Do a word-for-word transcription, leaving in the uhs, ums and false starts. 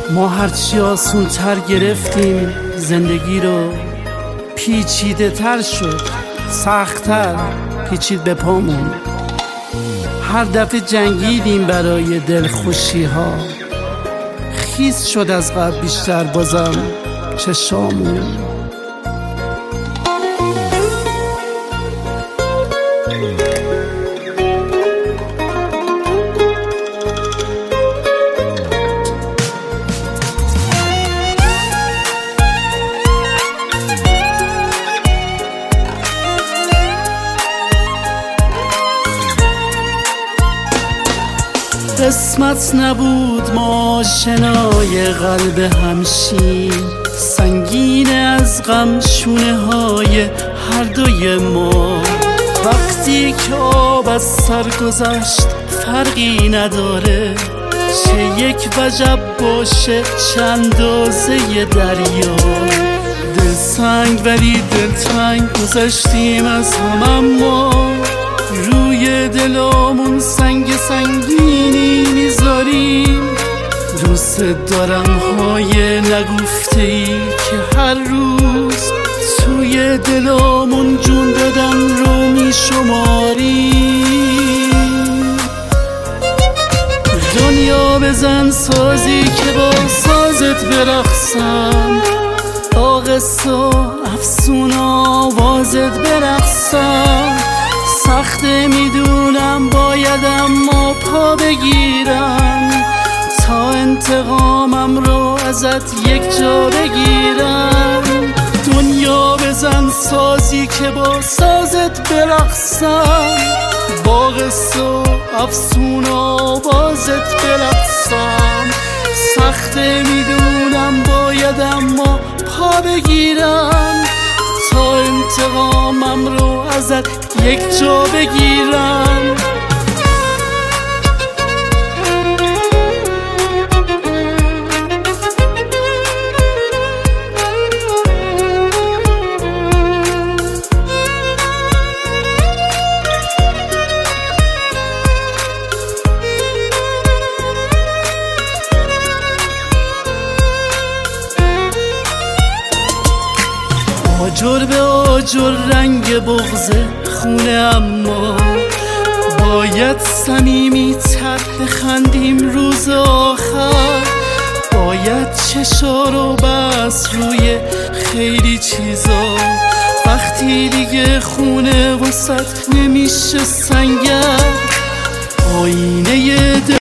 ما هرچی آسون تر گرفتیم زندگی رو، پیچیده تر شد، سخت‌تر پیچید به پامون. هر دفعه جنگیدیم برای دلخوشی ها، خیس شد از قبل بیشتر بازم چشامون. قسمت نبود ما شنای قلب همشین، سنگین از غم شونه های هر دوی ما. وقتی که آب از سر گذشت فرقی نداره، چه یک وجب باشه چه اندازه دریا. دل سنگ ولی دل تنگ گذشتیم از هم، اما روی دلامون سنگ سنگینی میذاریم. دوست دارم های نگفته ای که هر روز توی دلامون جون دادن رو میشماریم. دنیا بزن سازی که با سازت برقصم، با قصه و افسون آوازت برقصم. سخته میدونم باید اما پا بگیرم، تا انتقامم رو ازت یک جا بگیرم. دنیا بزن سازی که با سازت برقصم، با قصه و افسون آوازت برقصم. سخته میدونم باید اما پا بگیرم، تا انتقامم رو ازت یک جا بگیرم. آجر به آجر رنگ بغض خونه، اما باید صمیمی تر بخندیم روز آخر. باید چشا رو بس روی خیلی چیزا، وقتی دیگه خونه وسط نمیشه سنگر. آینه